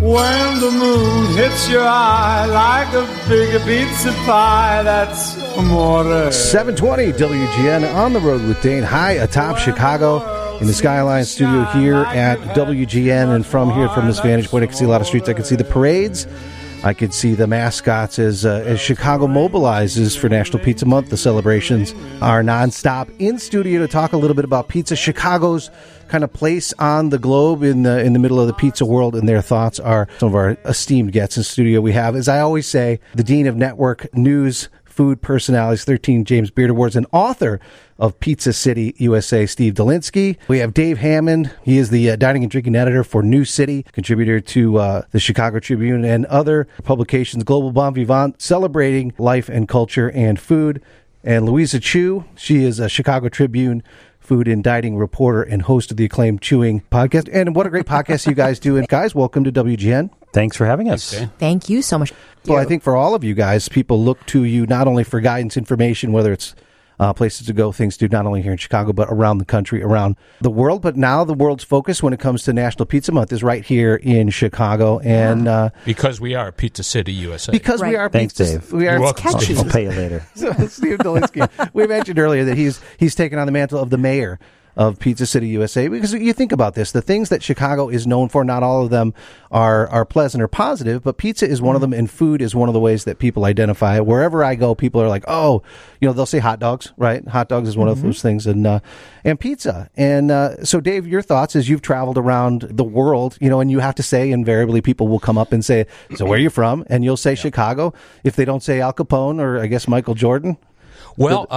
When the moon hits your eye like a big pizza pie, that's amore. 720 WGN on the road with Dane. High atop Chicago in the Skyline studio here at WGN. And from here, from this vantage point, I can see a lot of streets. I can see the parades. I could see the mascots as Chicago mobilizes for National Pizza Month. The celebrations are nonstop. In studio to talk a little bit about pizza, Chicago's kind of place on the globe in the middle of the pizza world, and their thoughts are some of our esteemed guests in studio. We have, as I always say, the Dean of Network News Food Personalities, 13 James Beard Awards, and author of Pizza City USA, Steve Dolinsky. We have Dave Hammond. He is the dining and drinking editor for New City, contributor to the Chicago Tribune and other publications, Global Bon Vivant, celebrating life and culture and food. And Louisa Chu, she is a Chicago Tribune food and dining reporter and host of the acclaimed Chewing podcast. And what a great podcast you guys do. And guys, welcome to WGN. Thanks for having us. Okay. Thank you so much. Well, I think for all of you guys, people look to you not only for guidance, information, whether it's places to go, things to do, not only here in Chicago, but around the country, around the world. But now the world's focus when it comes to National Pizza Month is right here in Chicago. And because we are Pizza City, USA. Because we are Thanks, Pizza, Dave. We are catchy. I'll pay you later. So, Steve Dolinsky, we mentioned earlier that he's taken on the mantle of the mayor of Pizza City, USA, because you think about this, the things that Chicago is known for, not all of them are pleasant or positive, but pizza is one of them, and food is one of the ways that people identify. Wherever I go, people are like, oh, they'll say hot dogs, right? Hot dogs is one of those things, and pizza. And so, Dave, your thoughts as you've traveled around the world, and you have to say, invariably, people will come up and say, so where are you from? And you'll say Chicago. If they don't say Al Capone or, I guess, Michael Jordan. Well,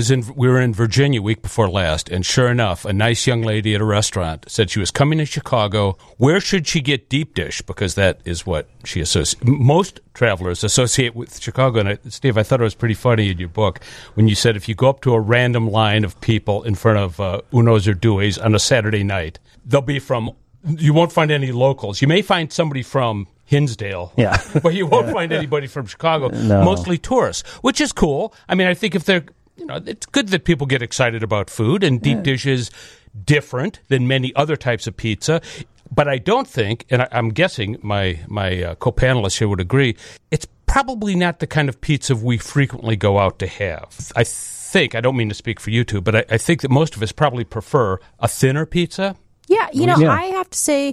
we were in Virginia week before last, and sure enough, a nice young lady at a restaurant said she was coming to Chicago. Where should she get deep dish? Because that is what she most travelers associate with Chicago. And Steve, I thought it was pretty funny in your book when you said if you go up to a random line of people in front of Uno's or Dewey's on a Saturday night, you won't find any locals. You may find somebody from Hinsdale, but you won't find anybody from Chicago, mostly tourists, which is cool. I mean, I think if they're, it's good that people get excited about food, and deep dish is different than many other types of pizza. But I don't think, and I'm guessing my co-panelists here would agree, it's probably not the kind of pizza we frequently go out to have. I don't mean to speak for you two, but I think that most of us probably prefer a thinner pizza. Yeah, I have to say,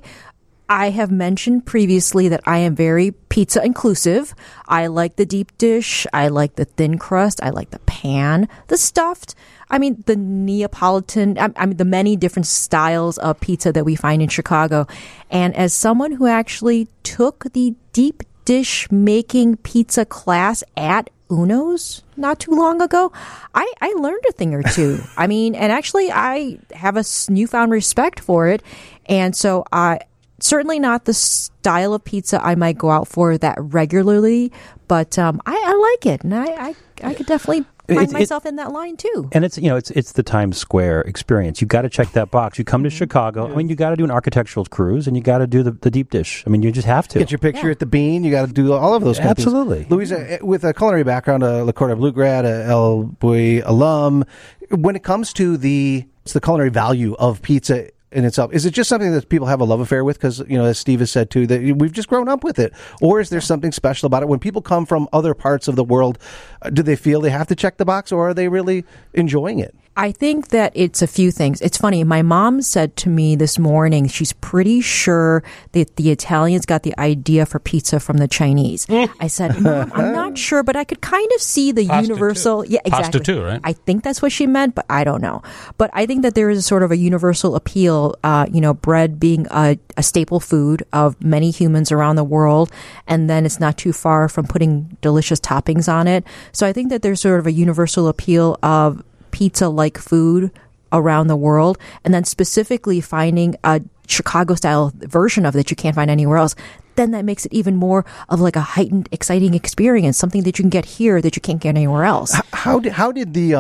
I have mentioned previously that I am very pizza inclusive. I like the deep dish. I like the thin crust. I like the pan, the stuffed. I mean, the Neapolitan, the many different styles of pizza that we find in Chicago. And as someone who actually took the deep dish making pizza class at Uno's not too long ago, I learned a thing or two. And actually I have a newfound respect for it. And so certainly not the style of pizza I might go out for that regularly, but I like it, and I could definitely find myself in that line too. And it's the Times Square experience. You got to check that box. You come to Chicago. You got to do an architectural cruise, and you got to do the deep dish. You just have to get your picture at the Bean. You got to do all of those. Absolutely, Louisa, with a culinary background, a Le Cordon Bleu grad, a El Bulli alum. When it comes to the culinary value of pizza in itself, is it just something that people have a love affair with? Because, as Steve has said too, that we've just grown up with it. Or is there something special about it? When people come from other parts of the world, do they feel they have to check the box, or are they really enjoying it? I think that it's a few things. It's funny. My mom said to me this morning, she's pretty sure that the Italians got the idea for pizza from the Chinese. I said, Mom, I'm not sure, but I could kind of see the universal. Too. Yeah, exactly. Pasta too, right? I think that's what she meant, but I don't know. But I think that there is a sort of a universal appeal, bread being a staple food of many humans around the world. And then it's not too far from putting delicious toppings on it. So I think that there's sort of a universal appeal of pizza-like food around the world, and then specifically finding a Chicago-style version of it that you can't find anywhere else, then that makes it even more of like a heightened, exciting experience, something that you can get here that you can't get anywhere else. How did the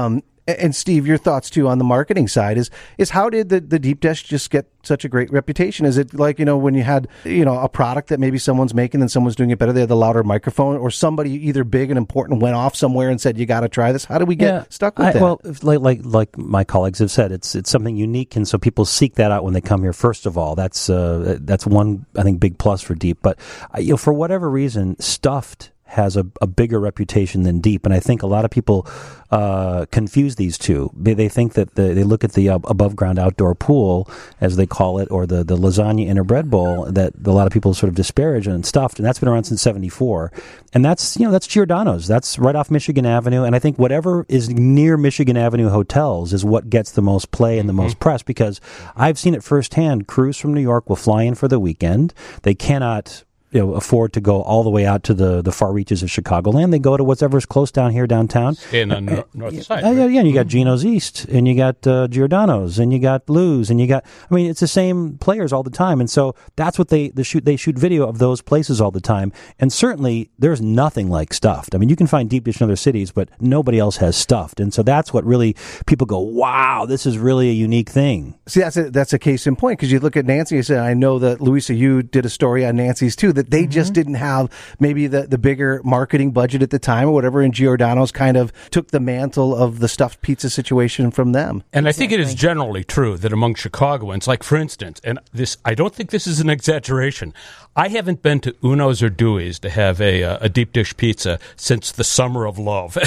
And Steve, your thoughts too on the marketing side is how did the deep dish just get such a great reputation? Is it like, when you had, a product that maybe someone's making and someone's doing it better, they had the louder microphone, or somebody either big and important went off somewhere and said, you got to try this? How do we get stuck with that? Well, like my colleagues have said, it's something unique, and so people seek that out when they come here. First of all, that's one, I think, big plus for deep. But for whatever reason, stuffed has a bigger reputation than deep, and I think a lot of people confuse these two. They think that they look at the above ground outdoor pool, as they call it, or the lasagna in a bread bowl that a lot of people sort of disparage, and stuffed, and that's been around since '74, and that's Giordano's. That's right off Michigan Avenue, and I think whatever is near Michigan Avenue hotels is what gets the most play and the most press, because I've seen it firsthand. Crews from New York will fly in for the weekend. They cannot afford to go all the way out to the far reaches of Chicagoland. They go to whatever's close down here downtown. In the north side. Right? Yeah, and you got Gino's East, and you got Giordano's, and you got Lou's, and it's the same players all the time. And so that's what they shoot video of those places all the time. And certainly there's nothing like stuffed. I mean, you can find deep dish in other cities, but nobody else has stuffed. And so that's what really people go, wow, this is really a unique thing. See, that's a case in point, because you look at Nancy, and I know that Louisa, you did a story on Nancy's too, that they just didn't have maybe the bigger marketing budget at the time or whatever, and Giordano's kind of took the mantle of the stuffed pizza situation from them. And I think it is generally true that among Chicagoans, like for instance, and this, I don't think this is an exaggeration, I haven't been to Uno's or Dewey's to have a deep dish pizza since the summer of love.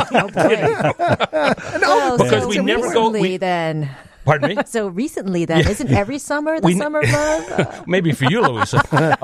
Because we never go. Then. Pardon me? So recently, then, isn't every summer the summer of love? Maybe for you, Louisa.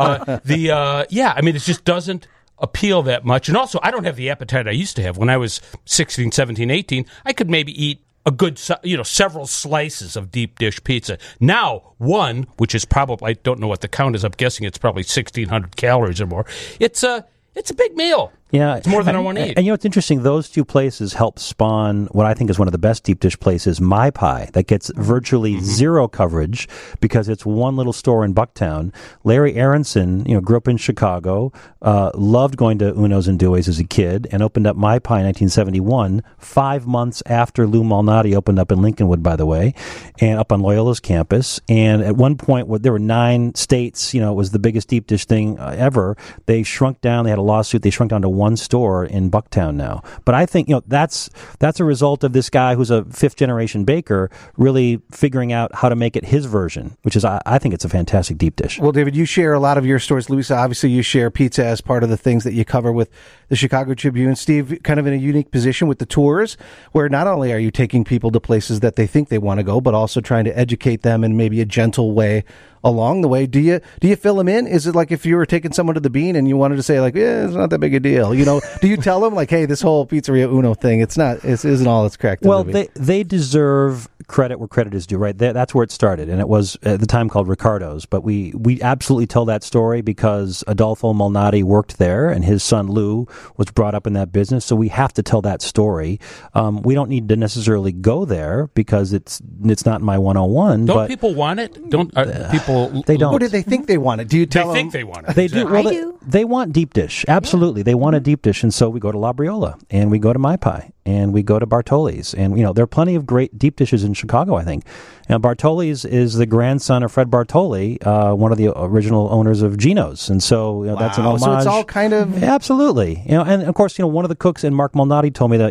It just doesn't appeal that much. And also, I don't have the appetite I used to have. When I was 16, 17, 18, I could maybe eat a good, several slices of deep dish pizza. Now, one, which is probably, I don't know what the count is, I'm guessing it's probably 1,600 calories or more. It's a big meal. Yeah, it's more than I want to eat. And it's interesting, those two places help spawn what I think is one of the best deep dish places, My Pie, that gets virtually zero coverage because it's one little store in Bucktown. Larry Aronson, grew up in Chicago, loved going to Uno's and Dewey's as a kid, and opened up My Pie in 1971, 5 months after Lou Malnati opened up in Lincolnwood, by the way, and up on Loyola's campus. And at one point, there were 9 states, it was the biggest deep dish thing ever. They shrunk down, they had a lawsuit, they shrunk down to one store in Bucktown now. But I think, that's a result of this guy who's a 5th-generation baker really figuring out how to make it his version, which is, I think it's a fantastic deep dish. Well, David, you share a lot of your stories. Louisa, obviously you share pizza as part of the things that you cover with the Chicago Tribune. Steve, kind of in a unique position with the tours, where not only are you taking people to places that they think they want to go, but also trying to educate them in maybe a gentle way along the way. Do you fill them in? Is it like if you were taking someone to the Bean and you wanted to say it's not that big a deal? Do you tell them like, hey, this whole Pizzeria Uno thing, it isn't all it's cracked up to be? They deserve credit where credit is due, right? That's where it started, and it was at the time called Ricardo's. But we absolutely tell that story because Adolfo Malnati worked there, and his son Lou was brought up in that business. So we have to tell that story. We don't need to necessarily go there because it's not in my 101. Don't people want it? Don't people? They don't. Or do they think they want it? Do you tell them? They think they want it. They do. Well, they want deep dish. Absolutely. They want a deep dish. And so we go to La Briola, and we go to My Pie, and we go to Bartoli's. And, there are plenty of great deep dishes in Chicago, I think. Now, Bartoli's is the grandson of Fred Bartoli, one of the original owners of Gino's. And so that's an homage. So it's all kind of... Absolutely. And of course, one of the cooks, and Mark Malnati told me that,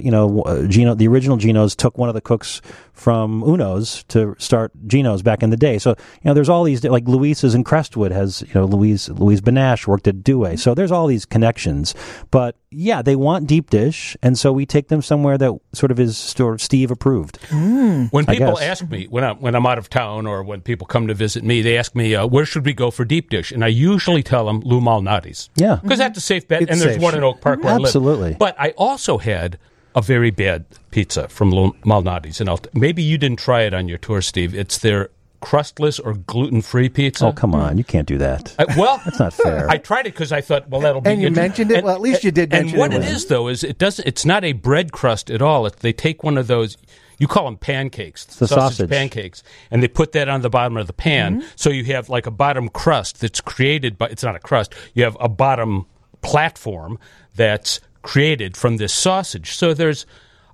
the original Gino's took one of the cooks from Uno's to start Gino's back in the day. So, there's all these, like Louisa's in Crestwood has, Louise Benash worked at Dewey. So there's all these connections. But yeah, they want deep dish. And so we take them somewhere that sort of is Steve approved. When people ask me, when I'm out of town or when people come to visit me, they ask me, where should we go for deep dish? And I usually tell them Lou Malnati's. Yeah. Because that's a safe bet. And there's one in Oak Park where I live. Absolutely. But I also had a very bad pizza from Lou Malnati's. And maybe you didn't try it on your tour, Steve. It's their crustless or gluten-free pizza. Oh, come on. You can't do that. That's not fair. I tried it because I thought, that'll be... And you mentioned it? Well, at least you did mention it. And what it is, though, is it's not a bread crust at all. They take one of those... You call them pancakes, the sausage pancakes, and they put that on the bottom of the pan. So you have like a bottom crust that's created by, it's not a crust, you have a bottom platform that's created from this sausage. So there's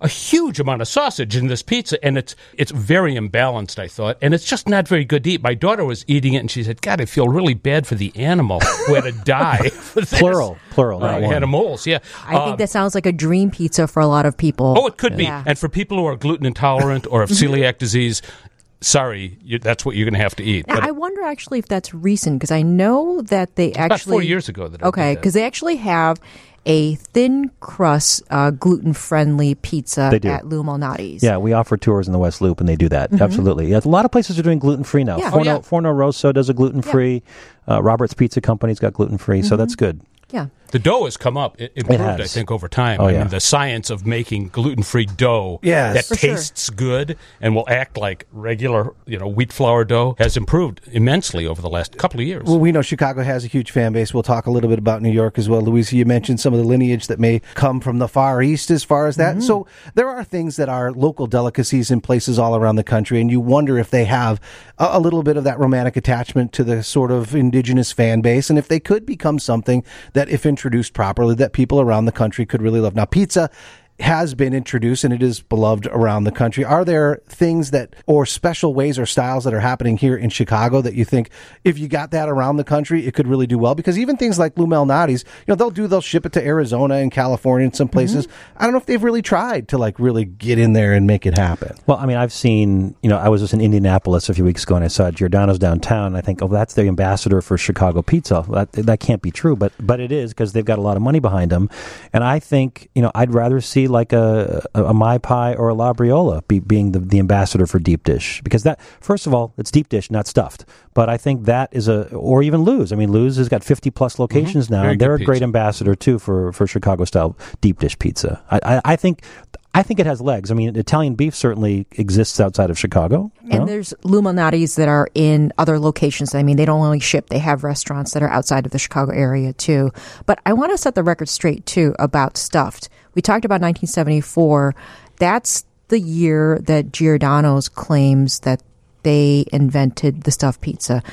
a huge amount of sausage in this pizza, and it's very imbalanced, I thought, and it's just not very good to eat. My daughter was eating it, and she said, God, I feel really bad for the animal who had to die for this. Plural, not one. Animals, yeah. I think that sounds like a dream pizza for a lot of people. Oh, it could be. And for people who are gluten intolerant or have celiac disease, sorry, that's what you're going to have to eat. Now, But I wonder actually if that's recent, because I know that they about actually... 4 years ago that I Okay, did that. because they actually have a thin crust, gluten-friendly pizza They do. at Lou Malnati's. Yeah, we offer tours in the West Loop, and they do that. Absolutely. Yeah, a lot of places are doing gluten-free now. Yeah. Forno Rosso does a gluten-free. Robert's Pizza Company's got gluten-free, so that's good. Yeah. The dough has come up. It improved, has. I think, over time. Oh, I yeah. mean, the science of making gluten-free dough Yes. that For sure. tastes good and will act like regular, wheat flour dough has improved immensely over the last couple of years. Well, we know Chicago has a huge fan base. We'll talk a little bit about New York as well. Louisa, you mentioned some of the lineage that may come from the Far East as far as that. So there are things that are local delicacies in places all around the country, and you wonder if they have a little bit of that romantic attachment to the sort of indigenous fan base, and if they could become something that, if introduced properly, that people around the country could really love. Now, pizza has been introduced and it is beloved around the country. Are there things that, or special ways or styles that are happening here in Chicago that you think if you got that around the country, it could really do well? Because even things like Lou Malnati's, they'll ship it to Arizona and California and some places. I don't know if they've really tried to really get in there and make it happen. Well, I mean, I've seen, I was just in Indianapolis a few weeks ago and I saw Giordano's downtown. And I think, that's the ambassador for Chicago pizza. Well, that can't be true, but it is, because they've got a lot of money behind them. And I think, I'd rather see like a My Pie or a La Briola being the ambassador for deep dish, because that, first of all, it's deep dish, not stuffed. But I think that is or even Lou's. I mean, Lou's has got 50 plus locations now, Very and they're good a great pizza. ambassador too for Chicago style deep dish pizza. I think it has legs. I mean, Italian beef certainly exists outside of Chicago. And there's Lou Malnati's that are in other locations. I mean, they don't only ship, they have restaurants that are outside of the Chicago area too. But I want to set the record straight too about stuffed. We talked about 1974. That's the year that Giordano's claims that they invented the stuffed pizza.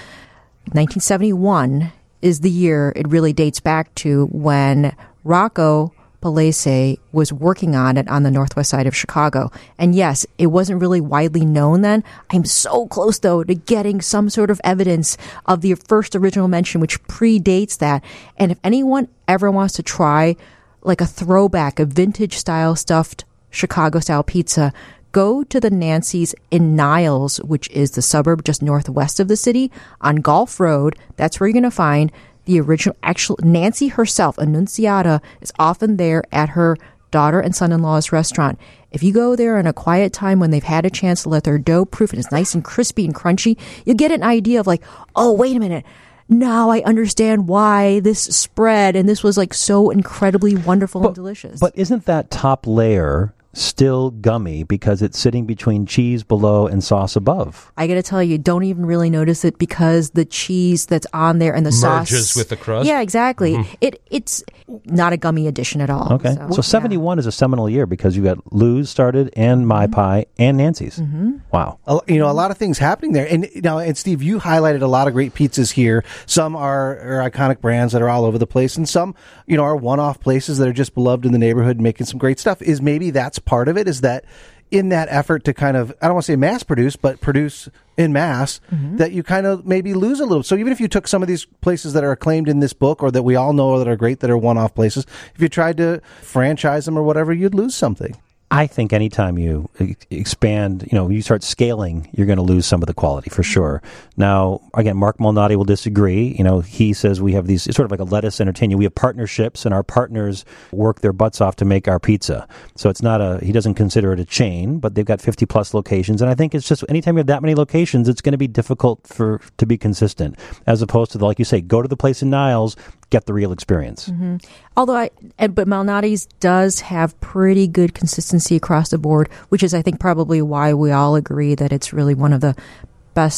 1971 is the year it really dates back to when Rocco Palese was working on it on the northwest side of Chicago. And yes, it wasn't really widely known then. I'm so close, though, to getting some sort of evidence of the first original mention, which predates that. And if anyone ever wants to try like a throwback, a vintage style stuffed Chicago style pizza, go to the Nancy's in Niles, which is the suburb just northwest of the city on Gulf Road. That's where you're going to find the original, actual Nancy herself, Annunziata, is often there at her daughter and son-in-law's restaurant. If you go there in a quiet time when they've had a chance to let their dough proof and it's nice and crispy and crunchy, you get an idea of like, oh, wait a minute. Now I understand why this spread and this was like so incredibly wonderful and delicious. But isn't that top layer still gummy because it's sitting between cheese below and sauce above? I got to tell you, don't even really notice it because the cheese that's on there and the sauce merges with the crust? Yeah, exactly. It's not a gummy addition at all. Okay. So 71 is a seminal year because you got Lou's started and My Pie and Nancy's. Wow. A lot of things happening there. And Steve, you highlighted a lot of great pizzas here. Some are iconic brands that are all over the place, and some, are one-off places that are just beloved in the neighborhood and making some great stuff. Is maybe that's part of it, is that in that effort to kind of, I don't want to say mass produce, but produce in mass, that you kind of maybe lose a little. So even if you took some of these places that are acclaimed in this book or that we all know that are great, that are one-off places, if you tried to franchise them or whatever, you'd lose something. I think anytime you expand, you start scaling, you're going to lose some of the quality for sure. Now, again, Mark Malnati will disagree. He says we have these, it's sort of like a lettuce entertainer. We have partnerships and our partners work their butts off to make our pizza. So it's not he doesn't consider it a chain, but they've got 50 plus locations. And I think it's just, anytime you have that many locations, it's going to be difficult to be consistent, as opposed to, like you say, go to the place in Niles, get the real experience. Although but Malnati's does have pretty good consistency across the board, which is, I think, probably why we all agree that it's really one of the best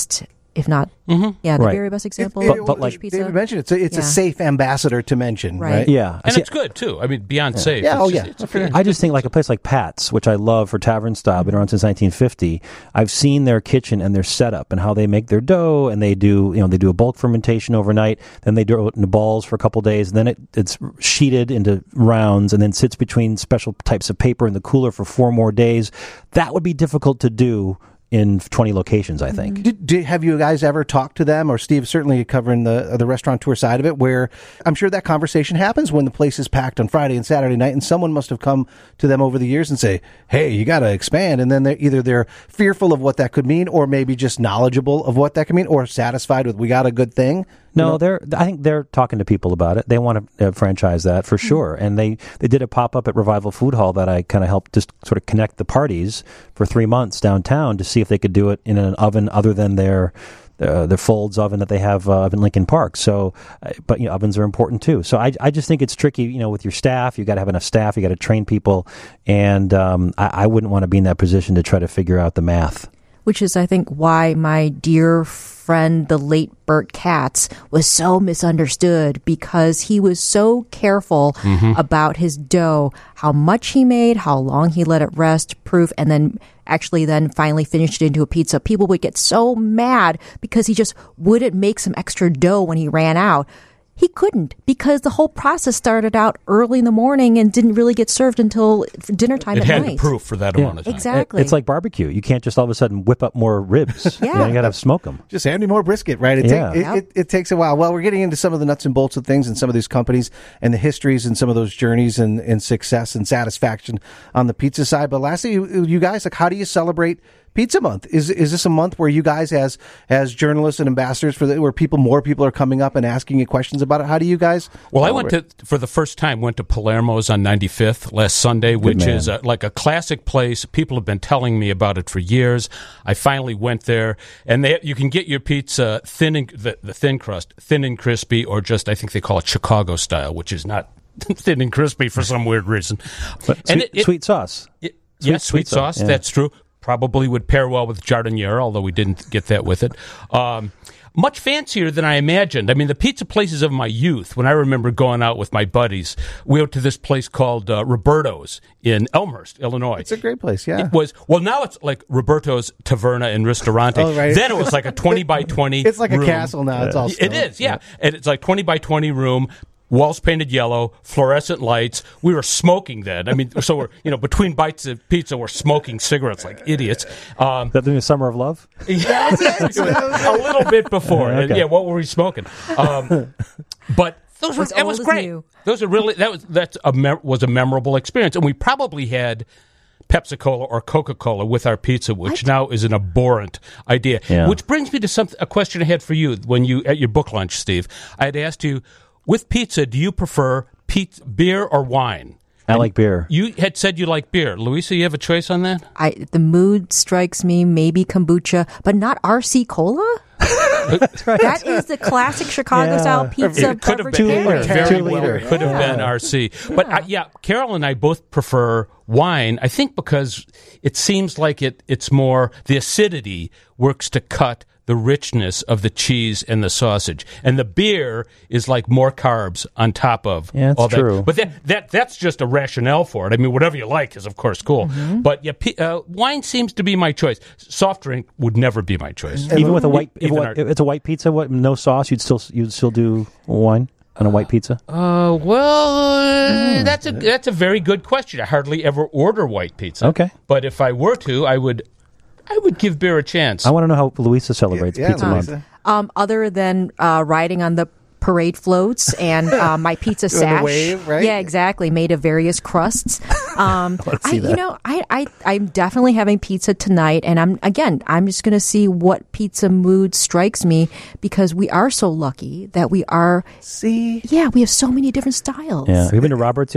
if not, the Right. very best example. But like pizza. David mentioned, it's a safe ambassador to mention, right? Yeah. And it's good, too. I mean, beyond safe. Yeah, It's just- I just think like a place like Pat's, which I love for tavern style, been around since 1950. I've seen their kitchen and their setup and how they make their dough, and they do a bulk fermentation overnight. Then they do it into balls for a couple days, and then it's sheeted into rounds, and then sits between special types of paper in the cooler for 4 more days. That would be difficult to do in 20 locations, I think. Have you guys ever talked to them, or Steve, certainly covering the restaurateur side of it, where I'm sure that conversation happens when the place is packed on Friday and Saturday night, and someone must have come to them over the years and say, hey, you got to expand, and then they're fearful of what that could mean, or maybe just knowledgeable of what that could mean, or satisfied with we got a good thing. No, I think they're talking to people about it. They want to franchise that for sure. And they did a pop-up at Revival Food Hall that I kind of helped just sort of connect the parties for 3 months downtown to see if they could do it in an oven other than their Folds oven that they have up in Lincoln Park. So, but ovens are important too. So I just think it's tricky, with your staff. You got to have enough staff. You got to train people. And I wouldn't want to be in that position to try to figure out the math. Which is, I think, why my dear friend, the late Bert Katz, was so misunderstood, because he was so careful about his dough, how much he made, how long he let it rest, proof, and then finally finished it into a pizza. People would get so mad because he just wouldn't make some extra dough when he ran out. He couldn't, because the whole process started out early in the morning and didn't really get served until dinner time at night. It had proof for that amount of time. Exactly. It's like barbecue. You can't just all of a sudden whip up more ribs. You got to smoke them. Just add me more brisket, right? It takes a while. Well, we're getting into some of the nuts and bolts of things and some of these companies and the histories and some of those journeys and success and satisfaction on the pizza side. But lastly, you guys, like, how do you celebrate Pizza Month? Is this a month where you guys, as journalists and ambassadors where more people are coming up and asking you questions about it? How do you guys? Well, I went to Palermo's on 95th last Sunday, which is like a classic place. People have been telling me about it for years. I finally went there, and you can get your pizza the thin crust, thin and crispy, or just, I think they call it Chicago style, which is not thin and crispy for some weird reason. But sweet sauce. Sweet sauce. Yeah. That's true. Probably would pair well with Jardiniere, although we didn't get that with it. Much fancier than I imagined. I mean, the pizza places of my youth, when I remember going out with my buddies, we went to this place called Roberto's in Elmhurst, Illinois. It's a great place, yeah. It was, now it's like Roberto's Taverna and Ristorante. Oh, right. Then it was like a 20 by 20 It's like room. a castle now. It's all stone. It is, yeah. And it's like 20 by 20 room. Walls painted yellow, fluorescent lights. We were smoking then. I mean, so we're, between bites of pizza, we're smoking cigarettes like idiots. That the Summer of Love? Yeah, a little bit before. Okay. Yeah, what were we smoking? But it was great. Those are really was a memorable experience, and we probably had Pepsi-Cola or Coca-Cola with our pizza, which now is an abhorrent idea. Yeah. Which brings me to a question I had for you when at your book lunch, Steve. I had asked you, with pizza, do you prefer beer or wine? I like beer. You had said you like beer. Louisa, you have a choice on that? The mood strikes me, maybe kombucha, but not RC Cola? That is the classic Chicago-style pizza. It could have beverage been pairing. very well. It could have been RC. But Carol and I both prefer wine. I think because it seems like it's more the acidity works to cut the richness of the cheese and the sausage, and the beer is like more carbs on top of all that. True. But that's just a rationale for it. I mean, whatever you like is of course cool. Mm-hmm. But wine seems to be my choice. Soft drink would never be my choice. Even with a white, if it's a white pizza, no sauce, you'd still do wine on a white pizza. That's a very good question. I hardly ever order white pizza. Okay, but if I were to, I would give beer a chance. I want to know how Louisa celebrates Pizza Month. Other than riding on the parade floats and my pizza sash. The wave, right? Yeah, exactly. Made of various crusts. I'm definitely having pizza tonight, and I'm just going to see what pizza mood strikes me, because we are so lucky that we are. See? Yeah, we have so many different styles. Yeah. Have you been to Robert's yet?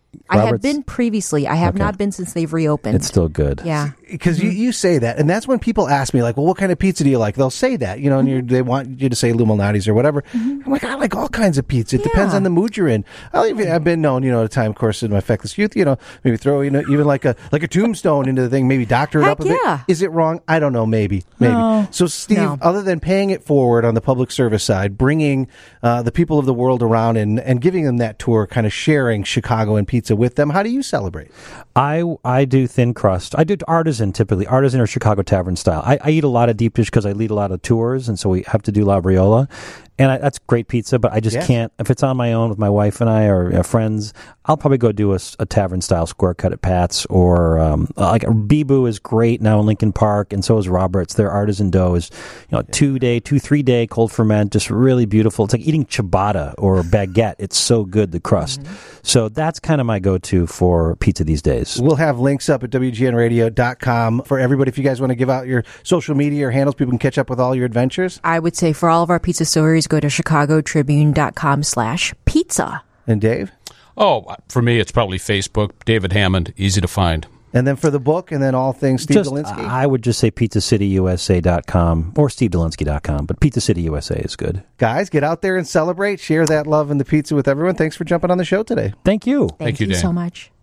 I have Robert's? been previously. I have Okay. not been since they've reopened. It's still good. Yeah. Because you say that, and that's when people ask me, like, well, what kind of pizza do you like? They'll say that, you know, and they want you to say Luminati's or whatever. I'm like, I like all kinds of pizza. It depends on the mood you're in. I've been known, you know, at a time, of course, in my feckless youth, you know, maybe throw, you know, even like a tombstone into the thing, maybe doctor it Heck up a bit. yeah. Is it wrong? I don't know. Maybe. So, Steve, other than paying it forward on the public service side, bringing the people of the world around and giving them that tour, kind of sharing Chicago and pizza with them, how do you celebrate? I do thin crust. I do artisan typically, artisan or Chicago tavern style. I eat a lot of deep dish because I lead a lot of tours, and so we have to do La Briola. And that's great pizza, but I just can't. If it's on my own with my wife and I or friends, I'll probably go do a tavern style square cut at Pat's, or like Bibu is great now in Lincoln Park, and so is Robert's. Their artisan dough is 3 day cold ferment, just really beautiful. It's like eating ciabatta or baguette. It's so good, the crust. So that's kind of my go-to for pizza these days. We'll have links up at WGNradio.com for everybody. If you guys want to give out your social media or handles, people can catch up with all your adventures. I would say for all of our pizza stories, go to chicagotribune.com/pizza. And Dave? Oh, for me, it's probably Facebook. David Hammond, easy to find. And then for the book, and then all things Steve Dolinsky? I would just say PizzaCityUSA.com or SteveDolinsky.com, but Pizza City USA is good. Guys, get out there and celebrate. Share that love and the pizza with everyone. Thanks for jumping on the show today. Thank you. Thank you, you Dan. so much.